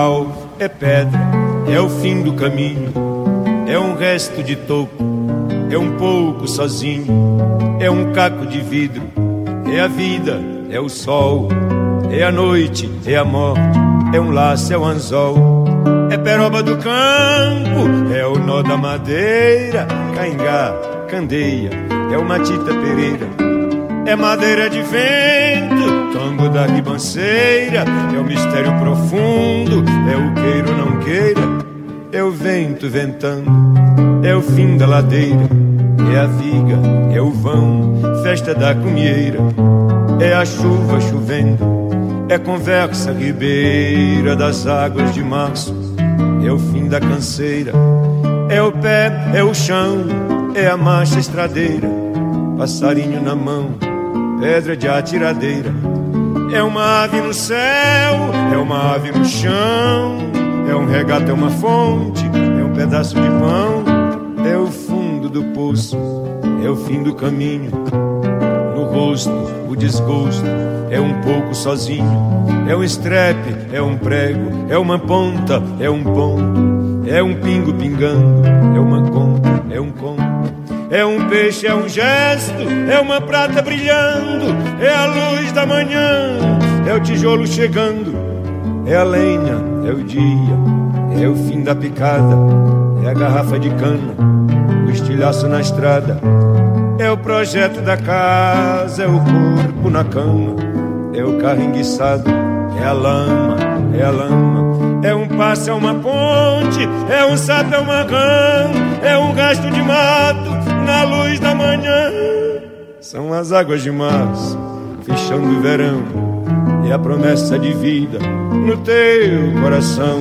pau, é pedra, é o fim do caminho, é um resto de toco, é um pouco sozinho, é um caco de vidro, é a vida, é o sol, é a noite, é a morte, é um laço, é o anzol, é peroba do campo, é o nó da madeira, caingá, candeia, é o Matita Pereira, é madeira de vento, tombo da ribanceira, é o mistério profundo, é o queira ou não queira, é o vento ventando, é o fim da ladeira, é a viga, é o vão, festa da cumieira, é a chuva chovendo, é conversa ribeira das águas de março, é o fim da canseira, é o pé, é o chão, é a marcha estradeira, passarinho na mão, pedra de atiradeira, é uma ave no céu, é uma ave no chão, é um regato, é uma fonte, é um pedaço de pão, é o fundo do poço, é o fim do caminho, no rosto, o desgosto, é um pouco sozinho, é um estrepe, é um prego, é uma ponta, é um ponto, é um pingo pingando, é uma conta, é um conto, é um peixe, é um gesto, é uma prata brilhando, é a luz da manhã, é o tijolo chegando, é a lenha, é o dia, é o fim da picada, é a garrafa de cana, o estilhaço na estrada, é o projeto da casa, é o corpo na cama, é o carro enguiçado, é a lama, é a lama, é um passo, é uma ponte, é um sapo, é uma rã, é um gasto de mato na luz da manhã. São as águas de março, fechando o verão, é a promessa de vida no teu coração.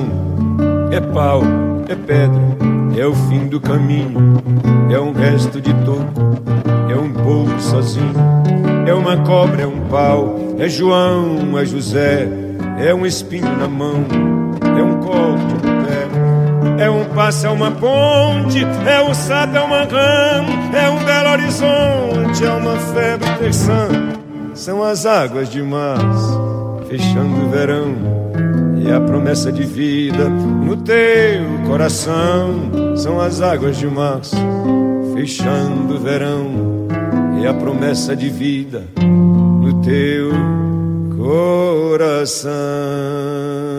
É pau, é pedra, é o fim do caminho, é um resto de toco, é um pouco sozinho, é uma cobra, é um pau, é João, é José, é um espinho na mão, é um corte no pé, é um passo, é uma ponte, é um sapo, é uma rã, é um belo horizonte, é uma febre terçã. São as águas de março, fechando o verão, e a promessa de vida no teu coração. São as águas de março, fechando o verão, e a promessa de vida no teu coração.